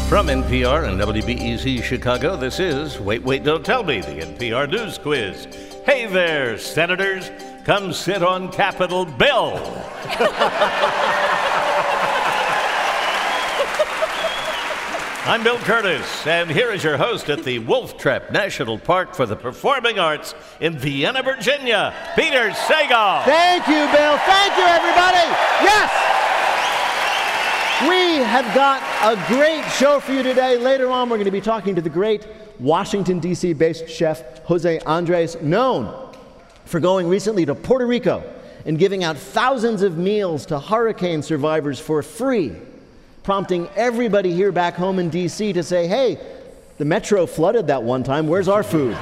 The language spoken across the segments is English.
From NPR and WBEZ Chicago, this is Wait, Wait, Don't Tell Me, the NPR News Quiz. Hey there, senators. Come sit on Capitol Bill. I'm Bill Curtis, and here is your host at the Wolf Trap National Park for the Performing Arts in Vienna, Virginia, Peter Sagal. Thank you, Bill. Thank you, everybody. Yes! We have got a great show for you today. Later on, we're going to be talking to the great Washington, D.C.-based chef Jose Andres, known for going recently to Puerto Rico and giving out thousands of meals to hurricane survivors for free, prompting everybody here back home in D.C. to say, hey, the metro flooded that one time. Where's our food?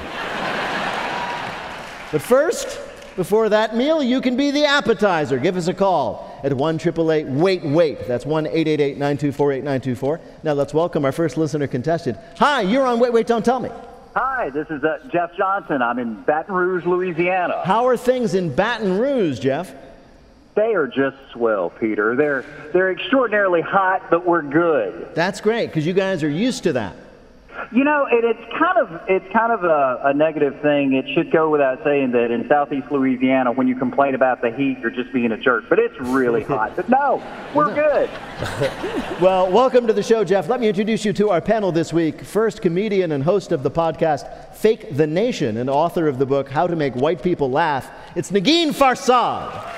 But first, before that meal, you can be the appetizer. Give us a call at 1-888-WAIT-WAIT. That's 1-888-924-8924. Now let's welcome our first listener contestant. Hi, you're on Wait, Wait, Don't Tell Me. Hi, this is Jeff Johnson. I'm in Baton Rouge, Louisiana. How are things in Baton Rouge, Jeff? They are just swell, Peter. They're extraordinarily hot, but we're good. That's great, because you guys are used to that. You know, it's kind of a negative thing. It should go without saying that in Southeast Louisiana, when you complain about the heat, you're just being a jerk. But it's really hot. But no, we're good. Well, welcome to the show, Jeff. Let me introduce you to our panel this week. First, comedian and host of the podcast Fake the Nation and author of the book How to Make White People Laugh, it's Negin Farsad.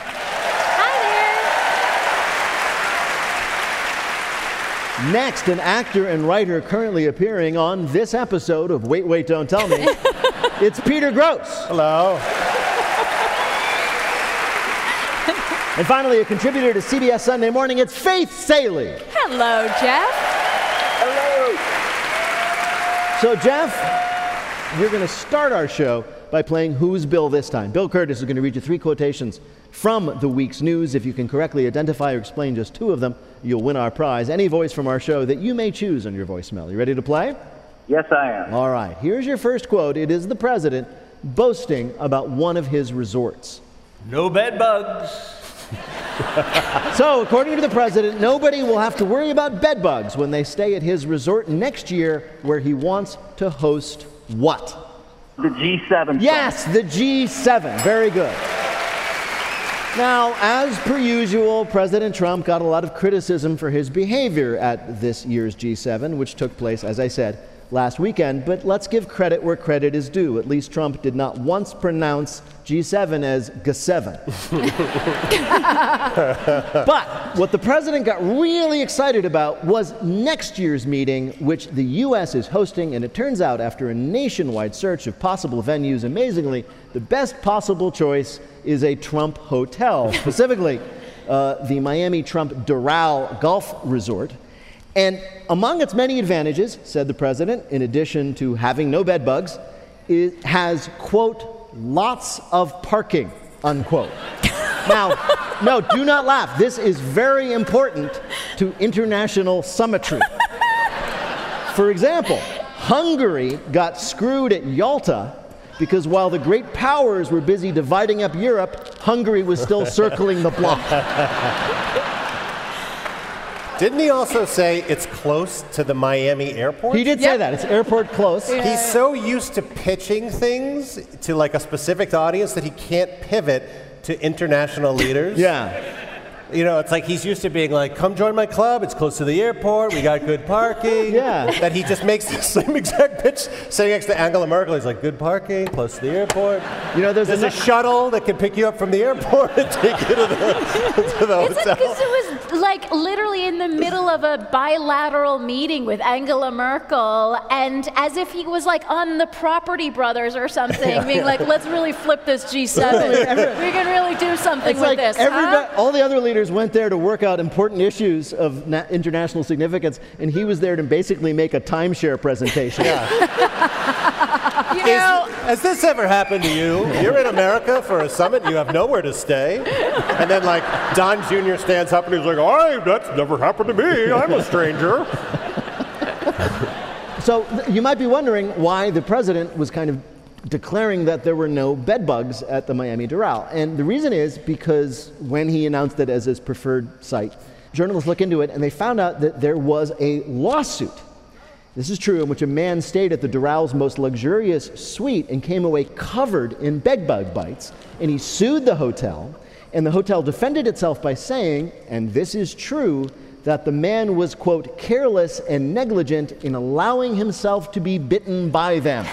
Next, an actor and writer currently appearing on this episode of Wait, Wait, Don't Tell Me. It's Peter Grosz. Hello. And finally, a contributor to CBS Sunday Morning, it's Faith Salie. Hello, Jeff. Hello. So, Jeff, you're going to start our show by playing Who's Bill this time. Bill Curtis is going to read you 3 quotations from the week's news. If you can correctly identify or explain just 2 of them, you'll win our prize. Any voice from our show that you may choose on your voicemail. You ready to play? Yes, I am. All right. Here's your first quote. It is the president boasting about one of his resorts. No bed bugs. So, according to the president, nobody will have to worry about bed bugs when they stay at his resort next year, where he wants to host what? The G7. Yes, the G7. Very good. Now, as per usual, President Trump got a lot of criticism for his behavior at this year's G7, which took place, as I said, last weekend. But let's give credit where credit is due. At least Trump did not once pronounce G7 as G7. But what the president got really excited about was next year's meeting, which the U.S. is hosting. And it turns out, after a nationwide search of possible venues, amazingly, the best possible choice is a Trump hotel, specifically the Miami Trump Doral Golf Resort. And among its many advantages, said the president, in addition to having no bed bugs, it has, quote, lots of parking, unquote. Now, no, do not laugh. This is very important to international symmetry. For example, Hungary got screwed at Yalta because while the great powers were busy dividing up Europe, Hungary was still circling the block. Didn't he also say it's close to the Miami airport? He did say that. It's airport close. Yeah. He's so used to pitching things to like a specific audience that he can't pivot to international leaders. Yeah. You know, it's like he's used to being like, come join my club, it's close to the airport, we got good parking. Yeah. That he just makes the same exact pitch sitting next to Angela Merkel. He's like, good parking, close to the airport. You know, there's a shuttle that can pick you up from the airport and take you to the hotel. Is it because it was like literally in the middle of a bilateral meeting with Angela Merkel, and as if he was like on the Property Brothers or something, being like, let's really flip this G7. We can really do something with this. All the other leaders went there to work out important issues of international significance, and he was there to basically make a timeshare presentation. You know, has this ever happened to you? You're in America for a summit, you have nowhere to stay, and then like Don Jr. stands up and he's like, that's never happened to me, I'm a stranger. So you might be wondering why the president was kind of declaring that there were no bed bugs at the Miami Doral. And the reason is because when he announced it as his preferred site, journalists looked into it and they found out that there was a lawsuit This is true, in which a man stayed at the Doral's most luxurious suite and came away covered in bedbug bites, and he sued the hotel, and the hotel defended itself by saying, and this is true, that the man was, quote, careless and negligent in allowing himself to be bitten by them.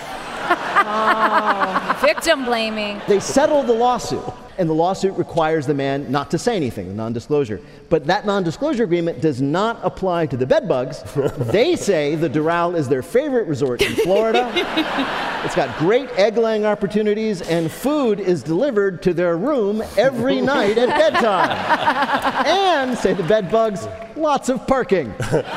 Oh, victim blaming. They settled the lawsuit, and the lawsuit requires the man not to say anything, non-disclosure. But that non-disclosure agreement does not apply to the bedbugs. They say the Doral is their favorite resort in Florida. It's got great egg-laying opportunities, and food is delivered to their room every night at bedtime. And, say the bedbugs, lots of parking.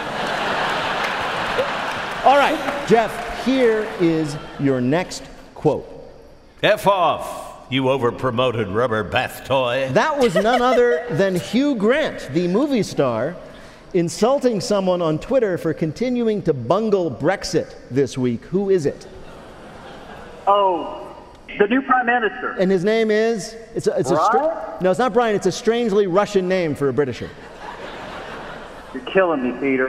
All right, Jeff, here is your next quote. F off, you over-promoted rubber bath toy. That was none other than Hugh Grant, the movie star, insulting someone on Twitter for continuing to bungle Brexit this week. Who is it? Oh, the new prime minister. And his name is? Brian? No, it's not Brian. It's a strangely Russian name for a Britisher. You're killing me, Peter.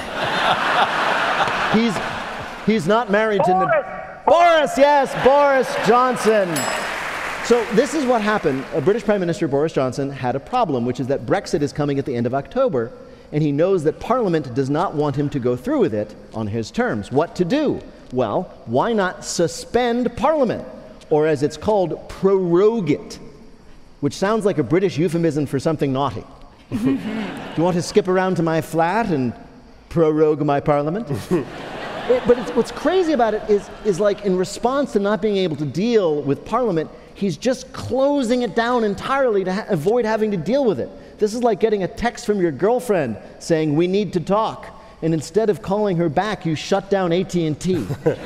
He's not married Boris! to... Boris, yes, Boris Johnson. So this is what happened. British Prime Minister Boris Johnson had a problem, which is that Brexit is coming at the end of October, and he knows that Parliament does not want him to go through with it on his terms. What to do? Well, why not suspend Parliament? Or as it's called, prorogue it, which sounds like a British euphemism for something naughty. Do you want to skip around to my flat and prorogue my Parliament? What's crazy about it is like in response to not being able to deal with Parliament, he's just closing it down entirely to avoid having to deal with it. This is like getting a text from your girlfriend saying, we need to talk. And instead of calling her back, you shut down AT&T. Can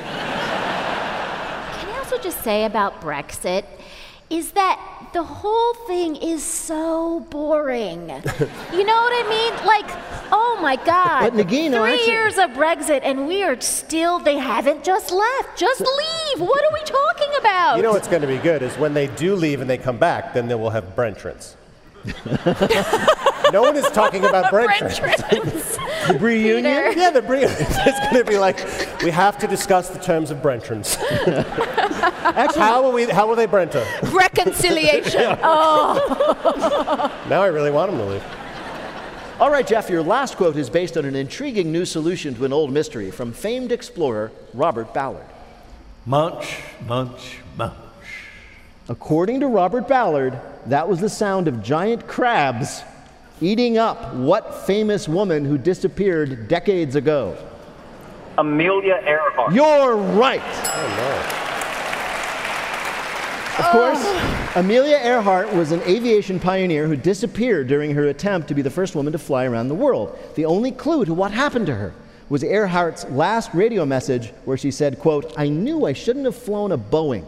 I also just say about Brexit is that the whole thing is so boring. You know what I mean? Like, oh my God. But Nagino, 3 years of Brexit and we are still, they haven't just left. Just leave. What are we talking about? You know what's going to be good is when they do leave and they come back, then they will have Brentrance. No one is talking about Brentrance. The reunion? Yeah, the reunion. It's going to be like, we have to discuss the terms of Brentrance. Actually, how will they Brenta? Reconciliation. Oh. Now I really want them to leave. All right, Jeff, your last quote is based on an intriguing new solution to an old mystery from famed explorer Robert Ballard. Munch, munch, munch. According to Robert Ballard, that was the sound of giant crabs eating up what famous woman who disappeared decades ago? Amelia Earhart. You're right. Of course, Amelia Earhart was an aviation pioneer who disappeared during her attempt to be the first woman to fly around the world. The only clue to what happened to her was Earhart's last radio message where she said, quote, I knew I shouldn't have flown a Boeing.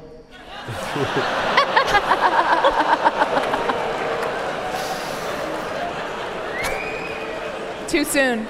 Too soon.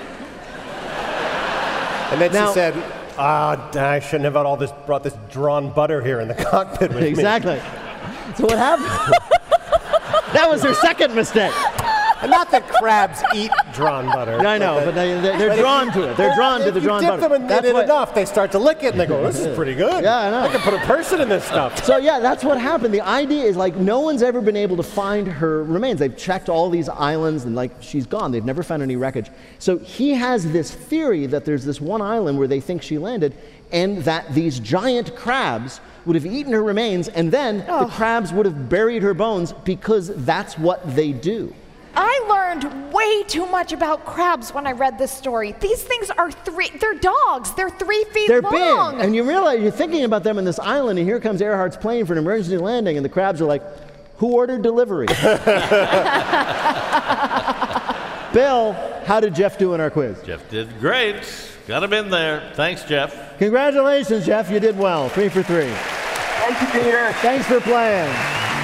And then she said, I shouldn't have brought this drawn butter here in the cockpit with me. Exactly. So what happened? That was her second mistake. And not that crabs eat drawn butter. I know, but they're drawn to it. They're drawn to the drawn butter. If you dip them in it enough, they start to lick it, and they go, this is pretty good. Yeah, I know. I can put a person in this stuff. So yeah, that's what happened. The idea is like no one's ever been able to find her remains. They've checked all these islands, and like she's gone. They've never found any wreckage. So he has this theory that there's this one island where they think she landed, and that these giant crabs would have eaten her remains, and then the crabs would have buried her bones because that's what they do. I learned way too much about crabs when I read this story. These things are they're dogs. They're 3 feet They're long. big. And you realize, you're thinking about them in this island, and here comes Earhart's plane for an emergency landing, and the crabs are like, who ordered delivery? Bill, how did Jeff do in our quiz? Jeff did great. Got him in there. Thanks, Jeff. Congratulations, Jeff. You did well. 3 for 3. Thank you, Peter. Thanks for playing.